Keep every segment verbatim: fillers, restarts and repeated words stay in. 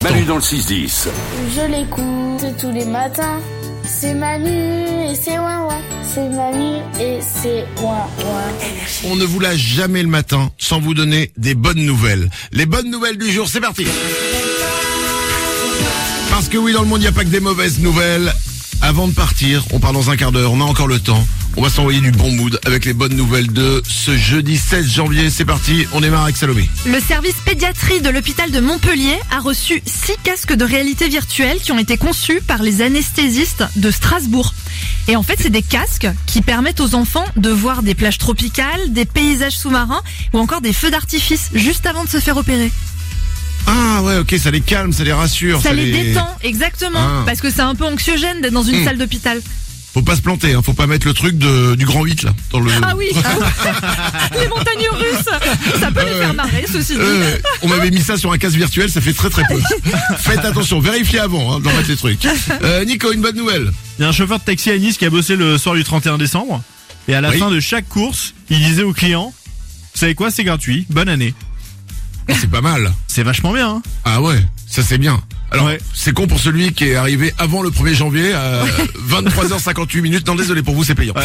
l'instant. Manu dans le six dix. Je l'écoute tous les matins. C'est Manu et c'est ouin ouin. C'est Manu et c'est ouin ouin. On ne vous lâche jamais le matin sans vous donner des bonnes nouvelles. Les bonnes nouvelles du jour, c'est parti. Parce que oui, dans le monde, il n'y a pas que des mauvaises nouvelles. Avant de partir, on part dans un quart d'heure, on a encore le temps. On va s'envoyer du bon mood avec les bonnes nouvelles de ce jeudi seize janvier. C'est parti, on démarre avec Salomé. Le service pédiatrie de l'hôpital de Montpellier a reçu six casques de réalité virtuelle qui ont été conçus par les anesthésistes de Strasbourg. Et en fait, c'est des casques qui permettent aux enfants de voir des plages tropicales, des paysages sous-marins ou encore des feux d'artifice juste avant de se faire opérer. Ah ouais, ok, ça les calme, ça les rassure. Ça, ça les les détend, exactement, Ah. parce que c'est un peu anxiogène d'être dans une Mmh. salle d'hôpital. Faut pas se planter, hein. Faut pas mettre le truc de, du grand huit là. Dans le... Ah oui, les montagnes russes, ça peut les faire marrer, ceci dit. Euh, on m'avait mis ça sur un casque virtuel, ça fait très très peu. Faites attention, vérifiez avant hein, d'en mettre les trucs. Euh, Nico, une bonne nouvelle. Il y a un chauffeur de taxi à Nice qui a bossé le soir du trente et un décembre. Et à la Oui. fin de chaque course, il disait aux clients, vous savez quoi, c'est gratuit, bonne année. C'est pas mal. C'est vachement bien, hein. Ah ouais, ça c'est bien. Alors, Ouais. c'est con pour celui qui est arrivé avant le premier janvier à vingt-trois heures cinquante-huit minutes. Non, désolé, pour vous, c'est payant.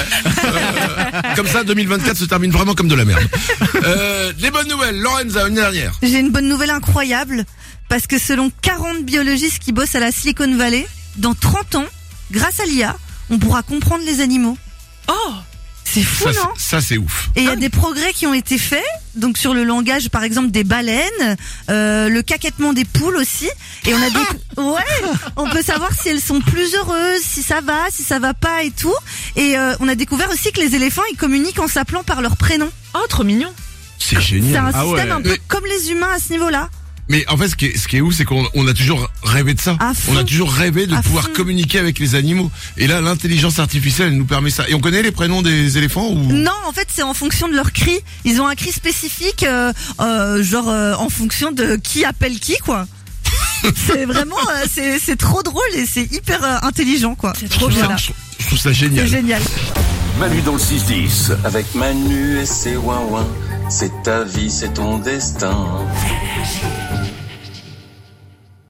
Euh, comme ça, deux mille vingt-quatre se termine vraiment comme de la merde. Euh, les bonnes nouvelles, Lorenza, une dernière. J'ai une bonne nouvelle incroyable, parce que selon quarante biologistes qui bossent à la Silicon Valley, dans trente ans, grâce à l'I A, on pourra comprendre les animaux. Oh, C'est fou, Ça, non? c'est- ça, c'est ouf. Et il y a des progrès qui ont été faits, donc sur le langage, par exemple, des baleines, euh, le caquettement des poules aussi. Et on a des, ouais, on peut savoir si elles sont plus heureuses, si ça va, si ça va pas et tout. Et euh, on a découvert aussi que les éléphants, ils communiquent en s'appelant par leur prénom. oh, trop mignon. C'est C'est génial. un Ah système ouais. un peu Mais- comme les humains à ce niveau-là. Mais en fait, ce qui est, ce qui est ouf, c'est qu'on on a toujours rêvé de ça. À fond. On a toujours rêvé de À pouvoir fond. communiquer avec les animaux. Et là, l'intelligence artificielle elle nous permet ça. Et on connaît les prénoms des éléphants ou Non, en fait, c'est en fonction de leur cri. Ils ont un cri spécifique, euh, euh, genre euh, en fonction de qui appelle qui, quoi. C'est vraiment, euh, c'est c'est trop drôle et c'est hyper euh, intelligent, quoi. C'est Je trop trouve ça- bien. je trouve- je trouve ça C'est génial. génial. Manu dans le six dix. Avec Manu et ses ouin-ouin, c'est ta vie, c'est ton destin.